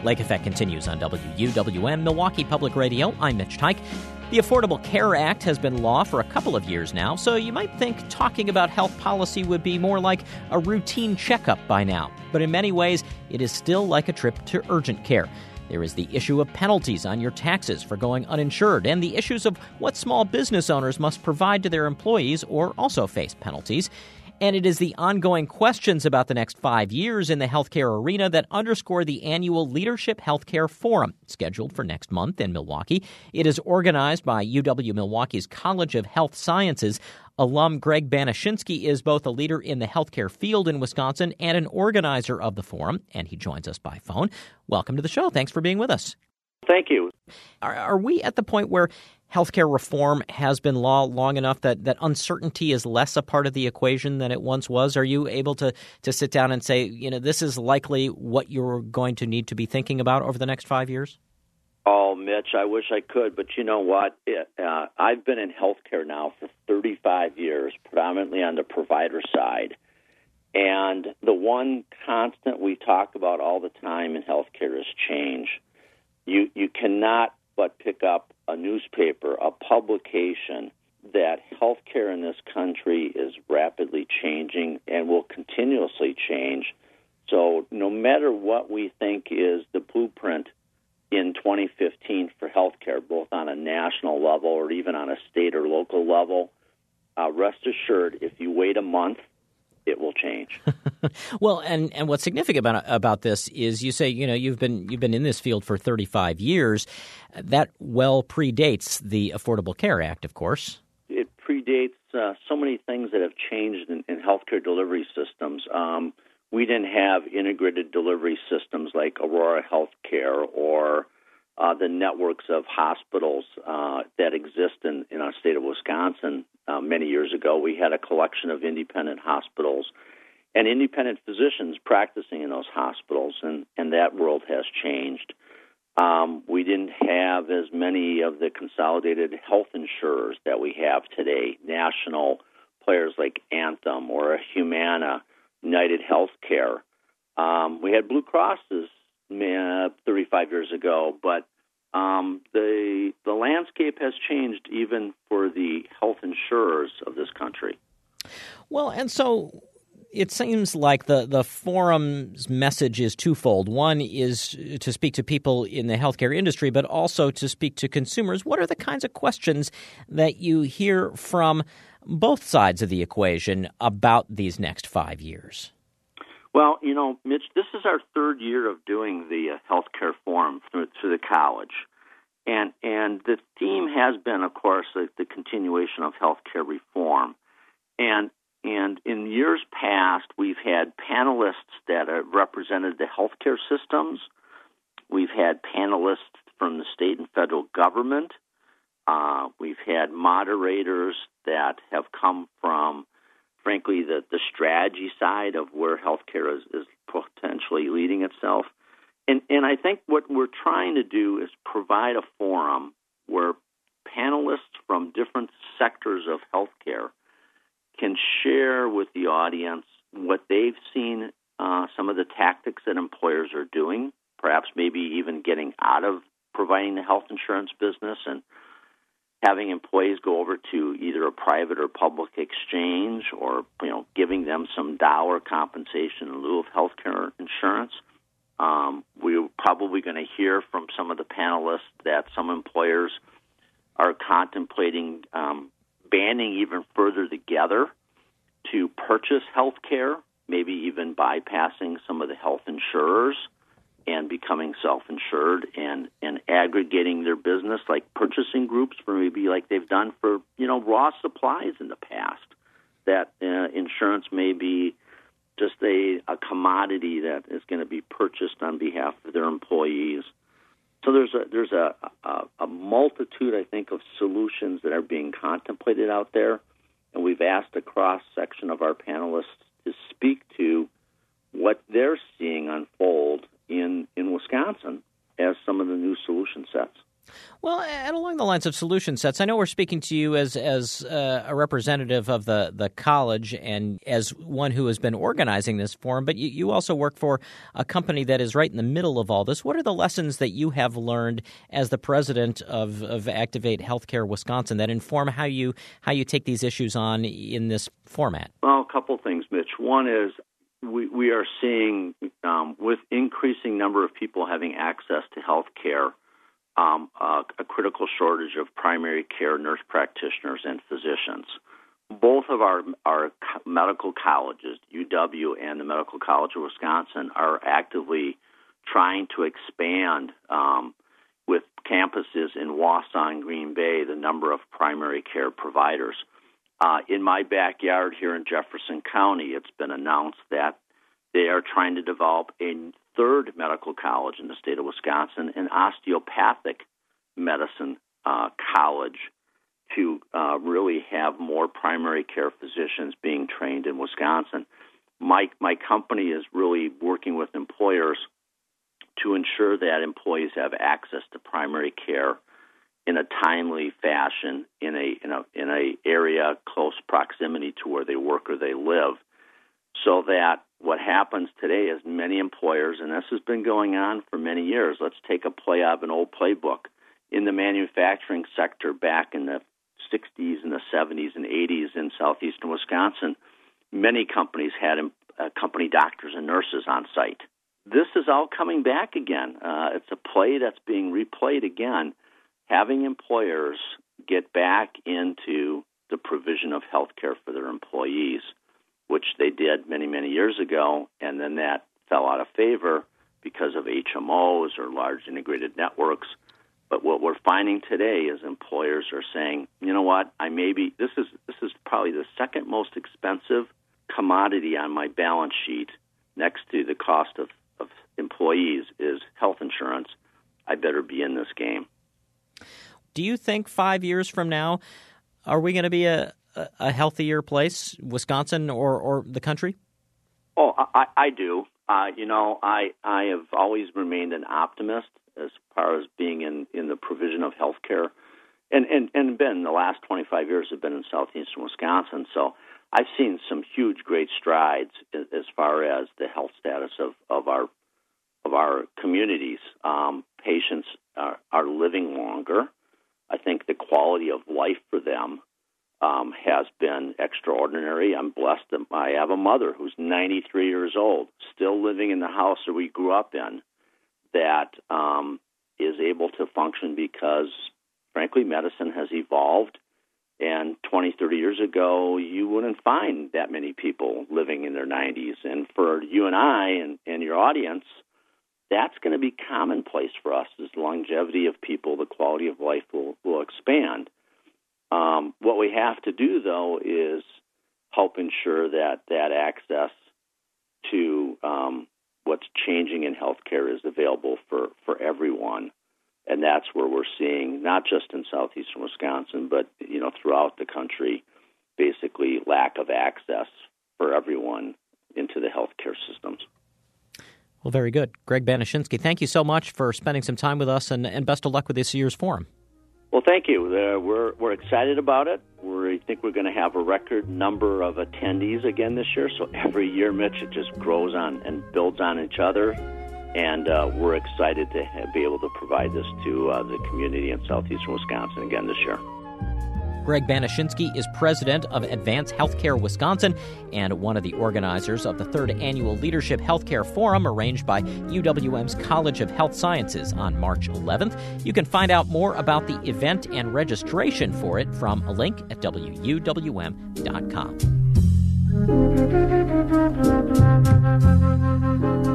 Lake Effect continues on WUWM, Milwaukee Public Radio. I'm Mitch Teich. The Affordable Care Act has been law for a couple of years now, so you might think talking about health policy would be more like a routine checkup by now. But in many ways, it is still like a trip to urgent care. There is the issue of penalties on your taxes for going uninsured, and the issues of what small business owners must provide to their employees or also face penalties. And it is the ongoing questions about the next 5 years in the healthcare arena that underscore the annual Leadership Healthcare Forum, scheduled for next month in Milwaukee. It is organized by UW-Milwaukee's College of Health Sciences. Alum Greg Banashinsky is both a leader in the healthcare field in Wisconsin and an organizer of the forum, and he joins us by phone. Welcome to the show. Thanks for being with us. Thank you. Are we at the point where healthcare reform has been law long enough that uncertainty is less a part of the equation than it once was? Are you able to sit down and say, this is likely what you're going to need to be thinking about over the next 5 years? Oh, Mitch, I wish I could, but you know what? I've been in healthcare now for 35 years, predominantly on the provider side. And the one constant we talk about all the time in healthcare is change. You cannot but pick up a newspaper, a publication, that healthcare in this country is rapidly changing and will continuously change. So no matter what we think is the blueprint in 2015 for healthcare, both on a national level or even on a state or local level, rest assured, if you wait a month, it will change. Well, and what's significant about this is you say, you've been in this field for 35 years. That well predates the Affordable Care Act, of course. It predates so many things that have changed in healthcare delivery systems. We didn't have integrated delivery systems like Aurora Healthcare or the networks of hospitals that exist in our state of Wisconsin. Many years ago, we had a collection of independent hospitals and independent physicians practicing in those hospitals, and that world has changed. We didn't have as many of the consolidated health insurers that we have today, national players like Anthem or Humana, United Healthcare. We had Blue Crosses 35 years ago, but the landscape has changed even for the health insurers of this country. Well, and so it seems like the forum's message is twofold. One is to speak to people in the healthcare industry, but also to speak to consumers. What are the kinds of questions that you hear from both sides of the equation about these next 5 years? Well, Mitch, this is our third year of doing the healthcare forum through the college. And the theme has been, of course, the continuation of healthcare reform. And in years past, we've had panelists that have represented the healthcare systems. We've had panelists from the state and federal government. We've had moderators that have come from, frankly, the strategy side of where healthcare is potentially leading itself. And I think what we're trying to do is provide a forum where panelists from different sectors of healthcare can share with the audience what they've seen, some of the tactics that employers are doing, perhaps maybe even getting out of providing the health insurance business and having employees go over to either a private or public exchange or, giving them some dollar compensation in lieu of health care insurance. We're probably going to hear from some of the panelists that some employers are contemplating banding even further together to purchase health care, maybe even bypassing some of the health insurers and becoming self-insured and aggregating their business, like purchasing groups for maybe like they've done for, raw supplies in the past, that insurance may be just a commodity that is going to be purchased on behalf of their employees. So there's a multitude, I think, of solutions that are being contemplated out there, and we've asked a cross-section of our panelists to speak to what they're seeing unfold in Wisconsin as some of the new solution sets. Well, and along the lines of solution sets, I know we're speaking to you as a representative of the college and as one who has been organizing this forum, but you also work for a company that is right in the middle of all this. What are the lessons that you have learned as the president of Activate Healthcare Wisconsin that inform how you take these issues on in this format? Well, a couple things, Mitch. One is we are seeing with increasing number of people having access to health care, a critical shortage of primary care nurse practitioners and physicians. Both of our medical colleges, UW and the Medical College of Wisconsin, are actively trying to expand with campuses in Wausau and Green Bay the number of primary care providers. In my backyard here in Jefferson County, it's been announced that they are trying to develop a third medical college in the state of Wisconsin, an osteopathic medicine college, to really have more primary care physicians being trained in Wisconsin. My company is really working with employers to ensure that employees have access to primary care in a timely fashion in a area close proximity to where they work or they live, so that what happens today is many employers, and this has been going on for many years. Let's take a play out of an old playbook. In the manufacturing sector back in the 60s and the 70s and 80s in southeastern Wisconsin, many companies had company doctors and nurses on site. This is all coming back again. It's a play that's being replayed again, having employers get back into the provision of health care for their employees, which they did many, many years ago, and then that fell out of favor because of HMOs or large integrated networks. But what we're finding today is employers are saying, you know what, this is probably the second most expensive commodity on my balance sheet next to the cost of employees is health insurance. I better be in this game. Do you think 5 years from now, are we going to be a healthier place, Wisconsin or the country? Oh, I do. I have always remained an optimist as far as being in the provision of health care, and been the last 25 years have been in southeastern Wisconsin. So I've seen some huge, great strides as far as the health status of our communities. Patients are living longer. I think the quality of life for them has been extraordinary. I'm blessed that I have a mother who's 93 years old, still living in the house that we grew up in, that is able to function because, frankly, medicine has evolved. And 20, 30 years ago, you wouldn't find that many people living in their 90s. And for you and I and your audience, that's going to be commonplace for us as longevity of people, the quality of life will expand. What we have to do, though, is help ensure that access to what's changing in healthcare is available for everyone. And that's where we're seeing, not just in southeastern Wisconsin, but throughout the country, basically lack of access for everyone into the healthcare systems. Well, very good. Greg Banashinsky, thank you so much for spending some time with us, and best of luck with this year's forum. Well, thank you. We're excited about it. We think we're going to have a record number of attendees again this year. So every year, Mitch, it just grows on and builds on each other. And we're excited to be able to provide this to the community in southeastern Wisconsin again this year. Greg Banashinsky is president of Advance Healthcare Wisconsin and one of the organizers of the third annual Leadership Healthcare Forum arranged by UWM's College of Health Sciences on March 11th. You can find out more about the event and registration for it from a link at wuwm.com.